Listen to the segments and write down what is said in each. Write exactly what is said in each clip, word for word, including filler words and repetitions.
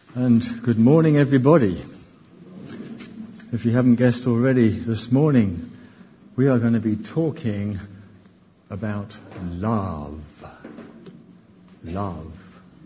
And good morning, everybody. If you haven't guessed already, this morning we are going to be talking about love. Love.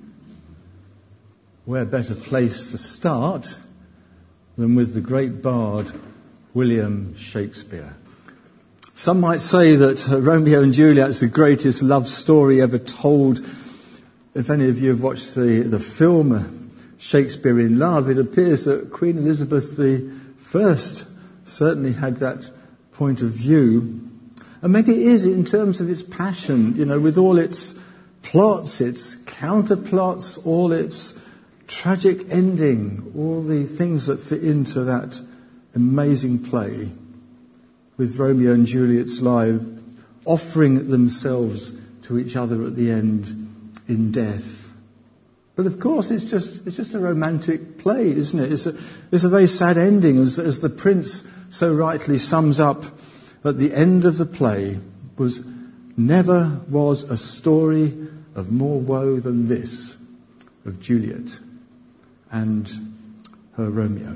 Where better place to start than with the great bard William Shakespeare. Some might say that Romeo and Juliet is the greatest love story ever told. If any of you have watched the, the film Shakespeare in Love, it appears that Queen Elizabeth the First certainly had that point of view. And maybe it is in terms of its passion, you know, with all its plots, its counterplots, all its tragic ending, all the things that fit into that amazing play, with Romeo and Juliet's life offering themselves to each other at the end in death. But of course, it's just it's just a romantic play, isn't it? It's a it's a very sad ending, as as the prince so rightly sums up at the end of the play. Was never was a story of more woe than this, of Juliet and her Romeo.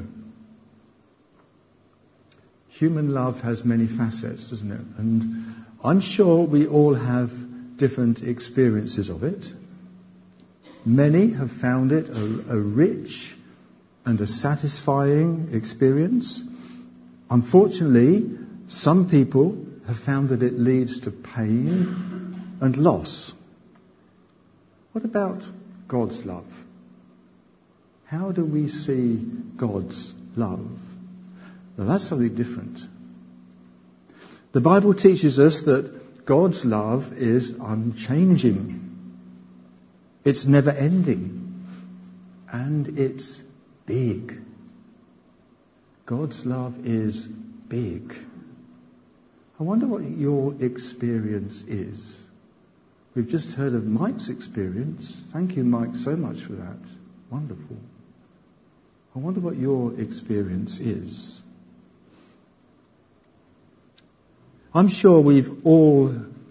Human love has many facets, doesn't it? And I'm sure we all have different experiences of it. Many have found it a, a rich and a satisfying experience. Unfortunately, some people have found that it leads to pain and loss. What about God's love? How do we see God's love? Now, that's something different. The Bible teaches us that God's love is unchanging. It's never ending. And it's big. God's love is big. I wonder what your experience is. We've just heard of Mike's experience. Thank you, Mike, so much for that. Wonderful. I wonder what your experience is. I'm sure we've all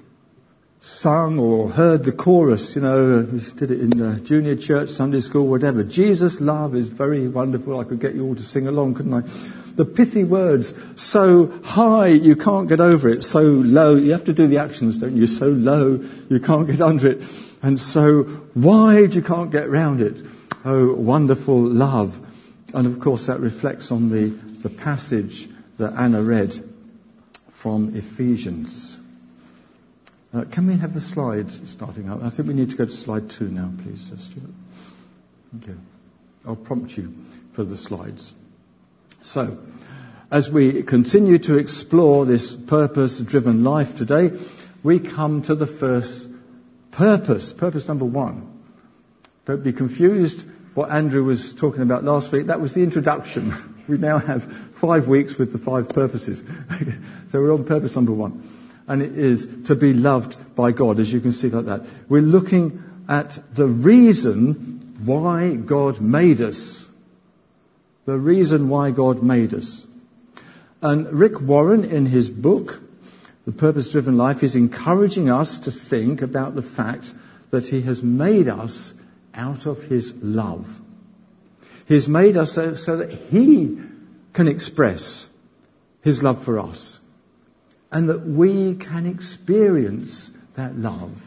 sung or heard the chorus, you know, we did it in uh, junior church, Sunday school, whatever. Jesus' love is very wonderful. I could get you all to sing along, couldn't I? The pithy words, so high you can't get over it, so low, you have to do the actions, don't you? So low you can't get under it, and so wide you can't get round it. Oh, wonderful love. And of course that reflects on the, the passage that Anna read from Ephesians. Uh, can we have the slides starting up? I think we need to go to slide two now, please, uh, Stuart. Okay. I'll prompt you for the slides. So, as we continue to explore this purpose-driven life today, we come to the first purpose, purpose number one. Don't be confused. What Andrew was talking about last week, that was the introduction. We now have five weeks with the five purposes. So we're on purpose number one. And it is to be loved by God, as you can see like that. We're looking at the reason why God made us. The reason why God made us. And Rick Warren, in his book, The Purpose-Driven Life, is encouraging us to think about the fact that he has made us out of his love. He's made us so, so that he can express his love for us. And that we can experience that love.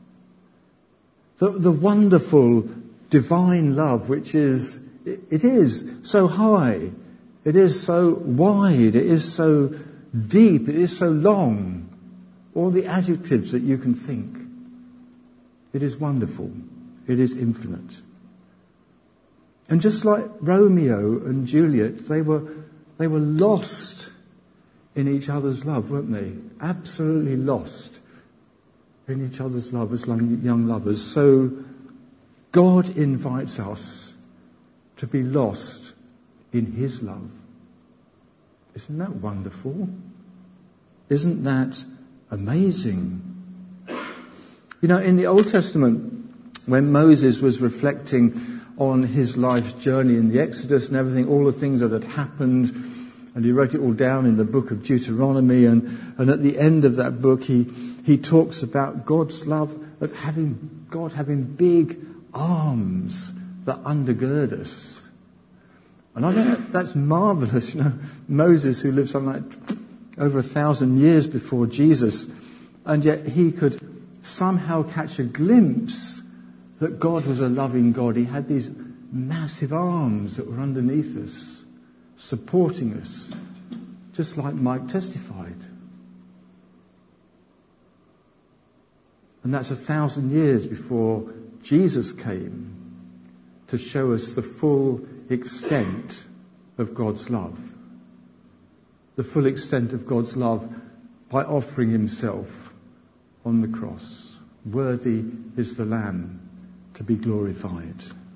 The, the wonderful divine love, which is, it, it is so high, it is so wide, it is so deep, it is so long. All the adjectives that you can think. It is wonderful. It is infinite. And just like Romeo and Juliet, they were, they were lost in each other's love, weren't they? Absolutely lost in each other's love as young lovers. So God invites us to be lost in his love. Isn't that wonderful? Isn't that amazing? You know, in the Old Testament, when Moses was reflecting on his life's journey in the Exodus and everything, all the things that had happened, and he wrote it all down in the book of Deuteronomy. And, and at the end of that book, he, he talks about God's love, of having God having big arms that undergird us. And I think that, that's marvellous. You know, Moses, who lived something like over a thousand years before Jesus, and yet he could somehow catch a glimpse that God was a loving God. He had these massive arms that were underneath us, supporting us, just like Mike testified. And that's a thousand years before Jesus came to show us the full extent of God's love. The full extent of God's love by offering himself on the cross. Worthy is the Lamb to be glorified.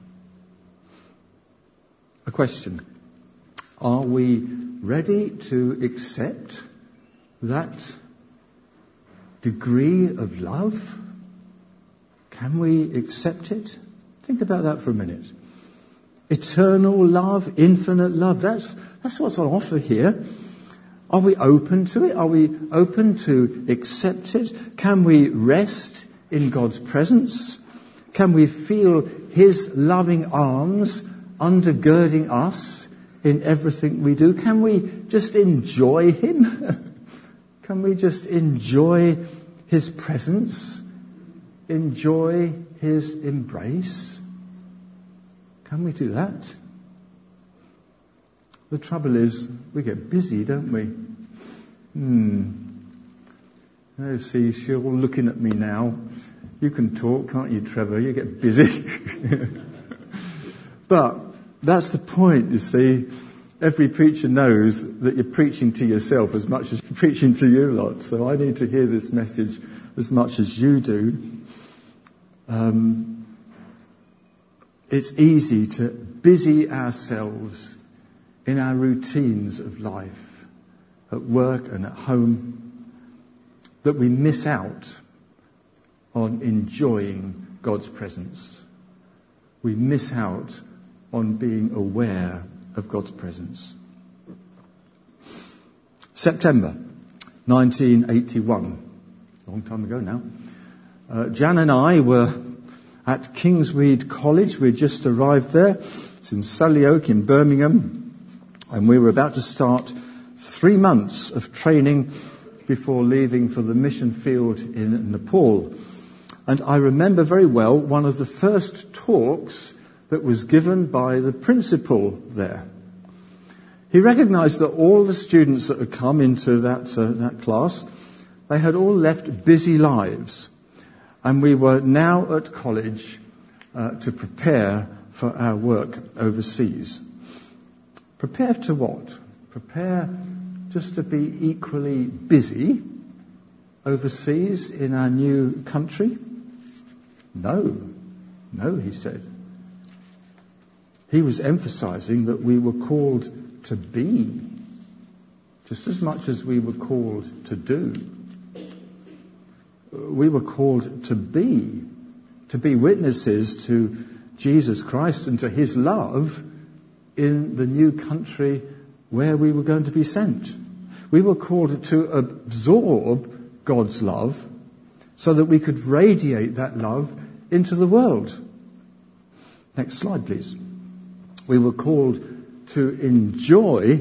A question. Are we ready to accept that degree of love? Can we accept it? Think about that for a minute. Eternal love, infinite love, that's, that's what's on offer here. Are we open to it? Are we open to accept it? Can we rest in God's presence? Can we feel his loving arms undergirding us in everything we do? Can we just enjoy him? Can we just enjoy his presence? Enjoy his embrace? Can we do that? The trouble is, we get busy, don't we? Hmm. Oh, see, she's all looking at me now. You can talk, can't you, Trevor? You get busy. But that's the point, you see. Every preacher knows that you're preaching to yourself as much as you're preaching to you lot. So I need to hear this message as much as you do. Um, it's easy to busy ourselves in our routines of life, at work and at home, that we miss out on enjoying God's presence. We miss out on being aware of God's presence. September nineteen eighty-one, a long time ago now. Uh, Jan and I were at Kingsweed College. We'd just arrived there. It's in Sullyoke in Birmingham. And we were about to start three months of training before leaving for the mission field in Nepal. And I remember very well one of the first talks that was given by the principal there. He recognized that all the students that had come into that, uh, that class, they had all left busy lives. And we were now at college uh, to prepare for our work overseas. Prepare to what? Prepare just to be equally busy overseas in our new country? No. No, he said. He was emphasizing that we were called to be just as much as we were called to do. We were called to be, to be witnesses to Jesus Christ and to his love in the new country where we were going to be sent. We were called to absorb God's love so that we could radiate that love into the world. Next slide, please. We were called to enjoy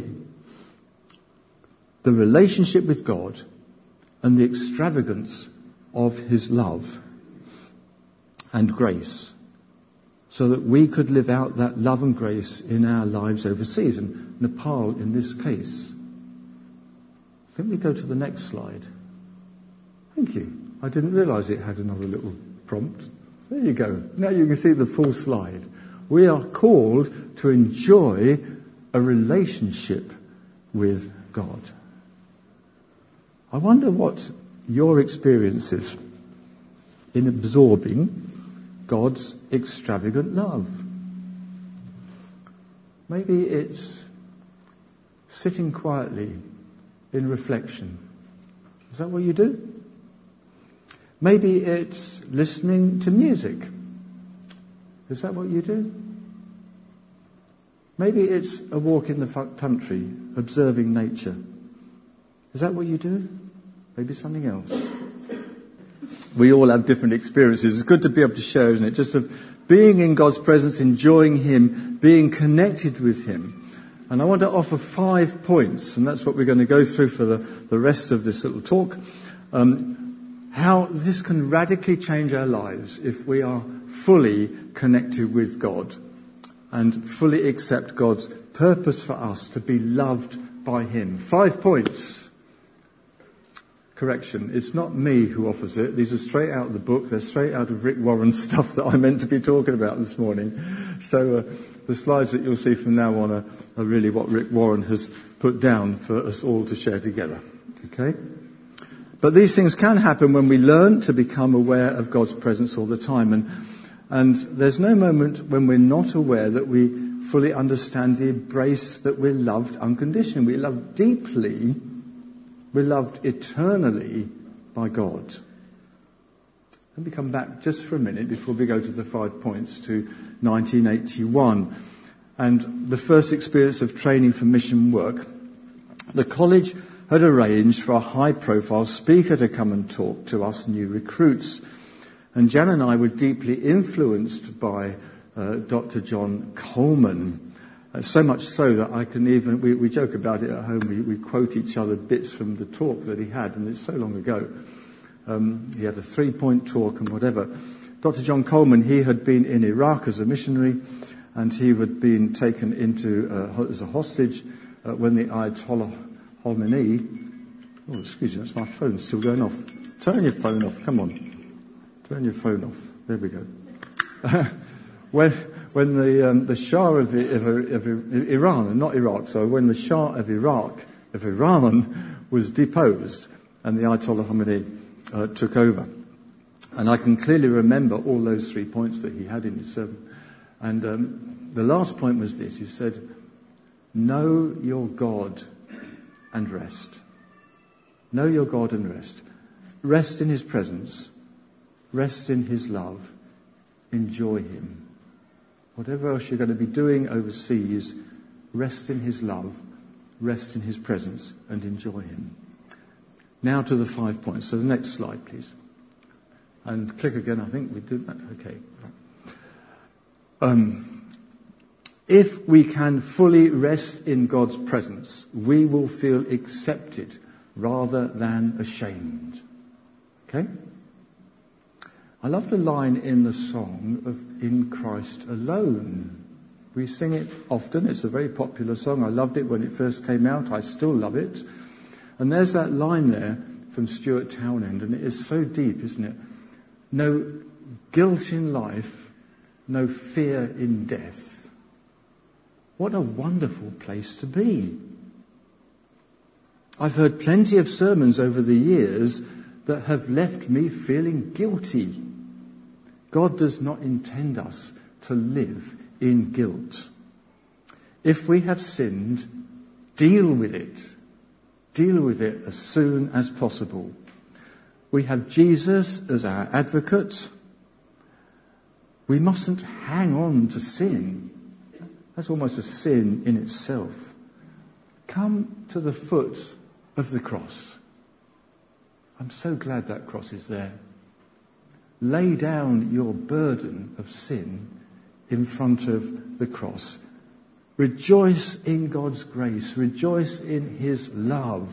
the relationship with God and the extravagance of his love and grace, so that we could live out that love and grace in our lives overseas, and Nepal in this case. I think we go to the next slide. Thank you. I didn't realise it had another little prompt. There you go. Now you can see the full slide. We are called to enjoy a relationship with God. I wonder what your experience is in absorbing God's extravagant love. Maybe it's sitting quietly in reflection. Is that what you do? Maybe it's listening to music. Is that what you do? Maybe it's a walk in the country, observing nature. Is that what you do? Maybe something else. We all have different experiences. It's good to be able to share, isn't it? Just of being in God's presence, enjoying him, being connected with him. And I want to offer five points, and that's what we're going to go through for the, the rest of this little talk, um, how this can radically change our lives if we are fully connected with God and fully accept God's purpose for us to be loved by him. Five points. Correction, it's not me who offers it. These are straight out of the book. They're straight out of Rick Warren's stuff that I meant to be talking about this morning. So uh, the slides that you'll see from now on are, are really what Rick Warren has put down for us all to share together. Okay? But these things can happen when we learn to become aware of God's presence all the time. And, and there's no moment when we're not aware that we fully understand the embrace that we're loved unconditionally. We're loved deeply. We're loved eternally by God. Let me come back just for a minute before we go to the five points to nineteen eighty-one and the first experience of training for mission work. The college had arranged for a high-profile speaker to come and talk to us new recruits. And Jan and I were deeply influenced by uh, Doctor John Coleman. Uh, so much so that I can even, we, we joke about it at home, we, we quote each other bits from the talk that he had, and it's so long ago. Um, he had a three-point talk and whatever. Doctor John Coleman, he had been in Iraq as a missionary, and he had been taken into uh, as a hostage uh, when the Ayatollah Khomeini, oh excuse me, that's my phone still going off. Turn your phone off, come on. Turn your phone off. There we go. when... When the um, the Shah of, of, of Iran, and not Iraq, so when the Shah of Iraq, of Iran, was deposed and the Ayatollah Khomeini uh, took over. And I can clearly remember all those three points that he had in his sermon. And um, the last point was this. He said, know your God and rest. Know your God and rest. Rest in his presence. Rest in his love. Enjoy him. Whatever else you're going to be doing overseas, rest in his love, rest in his presence, and enjoy him. Now to the five points. So the next slide, please. And click again, I think we did that. Okay. Um, if we can fully rest in God's presence, we will feel accepted rather than ashamed. Okay? I love the line in the song of In Christ Alone. We sing it often. It's a very popular song. I loved it when it first came out. I still love it. And there's that line there from Stuart Townend, and it is so deep, isn't it? No guilt in life, no fear in death. What a wonderful place to be. I've heard plenty of sermons over the years that have left me feeling guilty. God does not intend us to live in guilt. If we have sinned, deal with it. Deal with it as soon as possible. We have Jesus as our advocate. We mustn't hang on to sin. That's almost a sin in itself. Come to the foot of the cross. I'm so glad that cross is there. Lay down your burden of sin in front of the cross. Rejoice in God's grace. Rejoice in his love.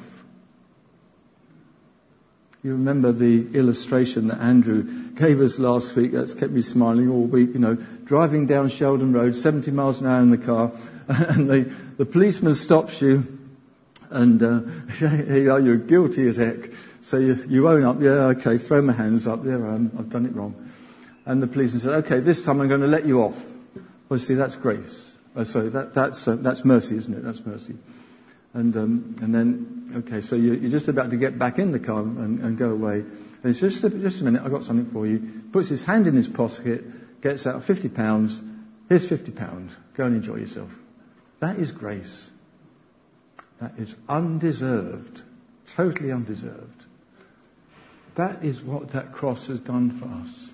You remember the illustration that Andrew gave us last week. That's kept me smiling all week. You know, driving down Sheldon Road, seventy miles an hour in the car, and the, the policeman stops you, and uh, you're guilty as heck. So you, you own up, yeah, okay, throw my hands up, there I am, I've done it wrong. And the policeman said, okay, this time I'm going to let you off. Well, see, that's grace. Oh, sorry, that, that's uh, that's mercy, isn't it? That's mercy. And um, and then, okay, so you, you're just about to get back in the car and, and go away. And it's just, just a minute, I've got something for you. Puts his hand in his pocket, gets out fifty pounds. Here's fifty pounds. Go and enjoy yourself. That is grace. That is undeserved. Totally undeserved. That is what that cross has done for us.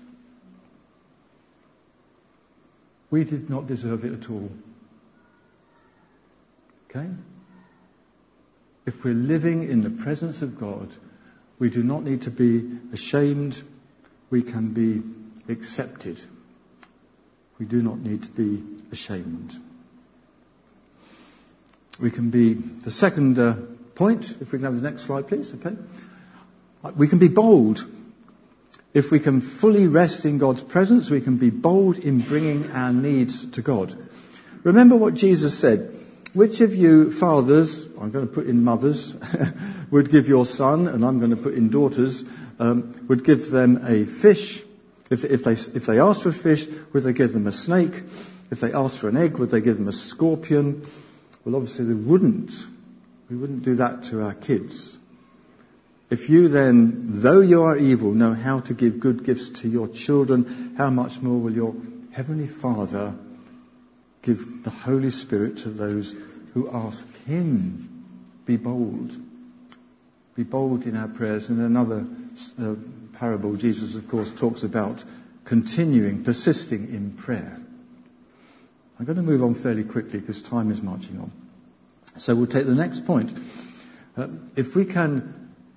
We did not deserve it at all. Okay? If we're living in the presence of God, we do not need to be ashamed. We can be accepted. We do not need to be ashamed. We can be, the second uh, point, if we can have the next slide please, okay. We can be bold. If we can fully rest in God's presence, we can be bold in bringing our needs to God. Remember what Jesus said. Which of you fathers, I'm going to put in mothers, would give your son, and I'm going to put in daughters, um, would give them a fish? If, if they if they asked for a fish, would they give them a snake? If they asked for an egg, would they give them a scorpion? Well, obviously they wouldn't. We wouldn't do that to our kids. If you then, though you are evil, know how to give good gifts to your children, how much more will your Heavenly Father give the Holy Spirit to those who ask Him? Be bold. Be bold in our prayers. In another uh, parable, Jesus, of course, talks about continuing, persisting in prayer. I'm going to move on fairly quickly because time is marching on. So we'll take the next point. Uh, if we can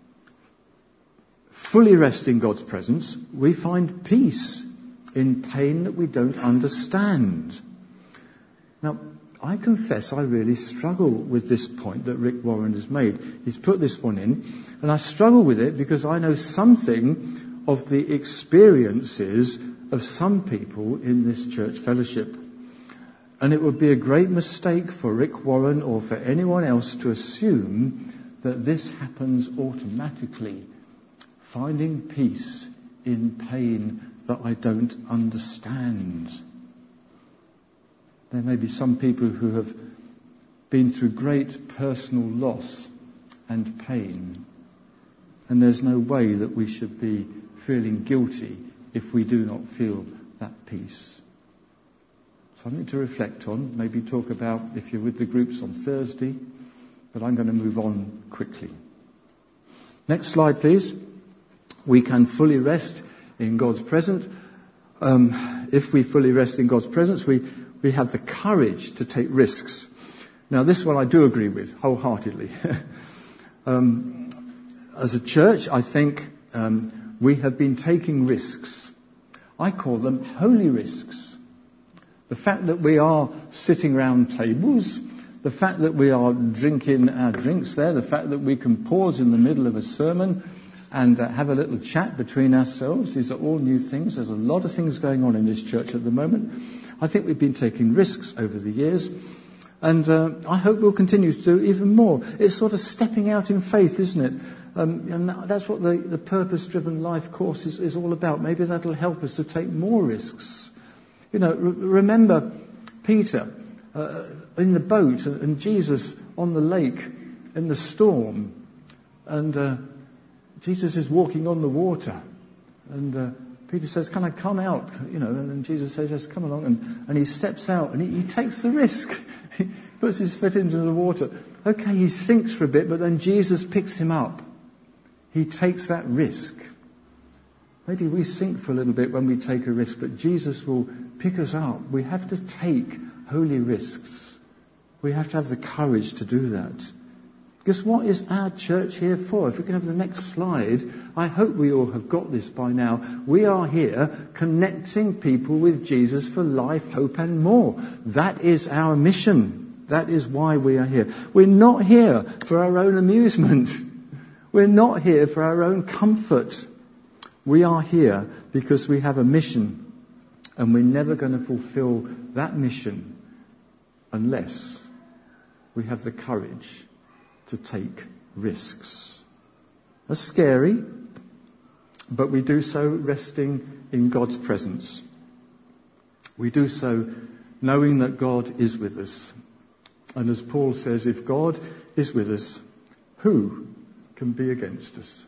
fully rest in God's presence, we find peace in pain that we don't understand. Now, I confess I really struggle with this point that Rick Warren has made. He's put this one in, and I struggle with it because I know something of the experiences of some people in this church fellowship. And it would be a great mistake for Rick Warren or for anyone else to assume that this happens automatically. Finding peace in pain that I don't understand. There may be some people who have been through great personal loss and pain, and there's no way that we should be feeling guilty if we do not feel that peace. Something to reflect on, maybe talk about if you're with the groups on Thursday, but I'm going to move on quickly. Next slide, please. We can fully rest in God's presence. Um, if we fully rest in God's presence, we We have the courage to take risks. Now, this one I do agree with wholeheartedly. um, as a church, I think um, we have been taking risks. I call them holy risks. The fact that we are sitting round tables, the fact that we are drinking our drinks there, the fact that we can pause in the middle of a sermon and uh, have a little chat between ourselves. These are all new things. There's a lot of things going on in this church at the moment. I think we've been taking risks over the years, and uh, I hope we'll continue to do even more. It's sort of stepping out in faith, isn't it? Um, and that's what the, the Purpose-Driven Life course is, is all about. Maybe that'll help us to take more risks. You know, re- remember Peter uh, in the boat and Jesus on the lake in the storm, and uh, Jesus is walking on the water, and uh, Peter says, can I come out? You know, and then Jesus says, yes, come along. And, and he steps out and he, he takes the risk. He puts his foot into the water. Okay, he sinks for a bit, but then Jesus picks him up. He takes that risk. Maybe we sink for a little bit when we take a risk, but Jesus will pick us up. We have to take holy risks. We have to have the courage to do that. Because what is our church here for? If we can have the next slide, I hope we all have got this by now. We are here connecting people with Jesus for life, hope and more. That is our mission. That is why we are here. We're not here for our own amusement. We're not here for our own comfort. We are here because we have a mission, and we're never going to fulfill that mission unless we have the courage to take risks. That's scary, but we do so resting in God's presence. We do so knowing that God is with us. And as Paul says, if God is with us, who can be against us?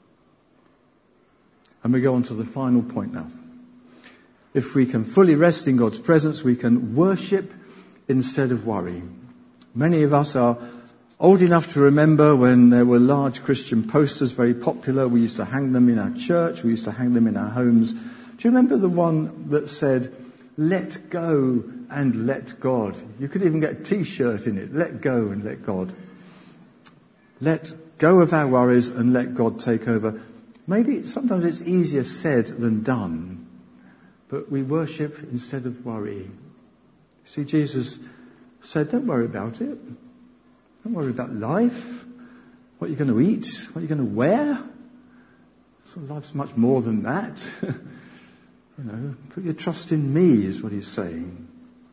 And we go on to the final point now. If we can fully rest in God's presence, we can worship instead of worry. Many of us are old enough to remember when there were large Christian posters, very popular. We used to hang them in our church. We used to hang them in our homes. Do you remember the one that said, let go and let God? You could even get a T-shirt in it. Let go and let God. Let go of our worries and let God take over. Maybe sometimes it's easier said than done. but we worship instead of worry. See, Jesus said, don't worry about it. Don't worry about life, what you're going to eat, what you're going to wear. So life's much more than that. You know, put your trust in me is what he's saying.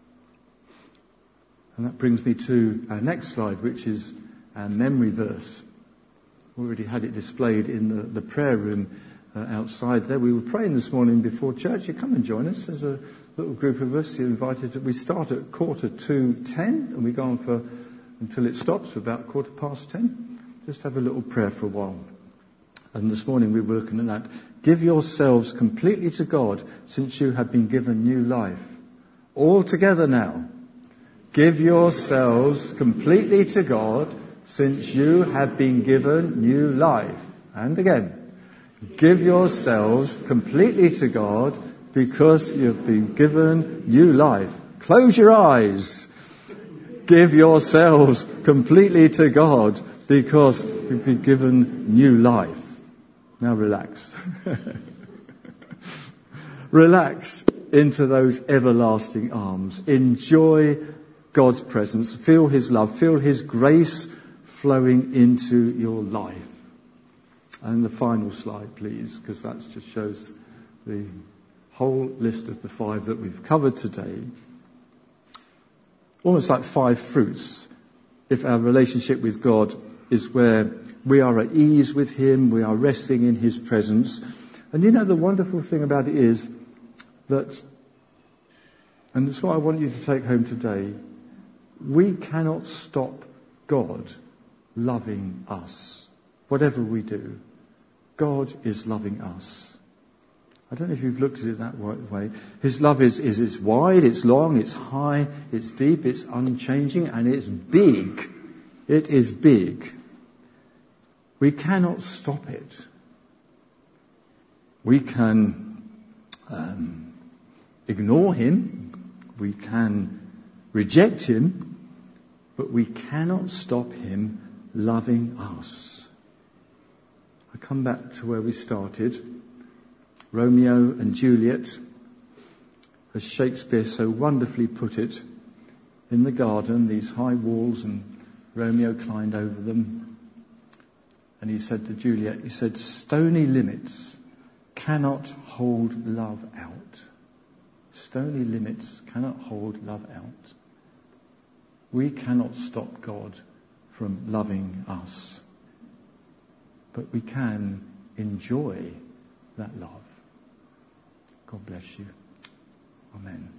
And that brings me to our next slide, which is our memory verse. We already had it displayed in the, the prayer room uh, outside there. We were praying this morning before church. You come and join us. There's a little group of us. You're invited. To, we start at quarter to ten, and we go on for until it stops, about quarter past ten. Just have a little prayer for a while. And this morning we were looking at that. Give yourselves completely to God, since you have been given new life. All together now. Give yourselves completely to God, since you have been given new life. And again, give yourselves completely to God, because you've been given new life. Close your eyes. Give yourselves completely to God, because you've been given new life. Now relax. Relax into those everlasting arms. Enjoy God's presence. Feel his love. Feel his grace flowing into your life. And the final slide, please, because that just shows the whole list of the five that we've covered today. Almost like five fruits. If our relationship with God is where we are at ease with him, we are resting in his presence. And you know, the wonderful thing about it is that, and that's what I want you to take home today, we cannot stop God loving us. Whatever we do, God is loving us. I don't know if you've looked at it that way. His love is, is, is wide, it's long, it's high, it's deep, it's unchanging, and it's big. It is big. We cannot stop it. We can um, ignore him. We can reject him. But we cannot stop him loving us. I come back to where we started. Romeo and Juliet, as Shakespeare so wonderfully put it, in the garden, these high walls, and Romeo climbed over them. And he said to Juliet, he said, stony limits cannot hold love out. Stony limits cannot hold love out. We cannot stop God from loving us. But we can enjoy that love. God bless you. Amen.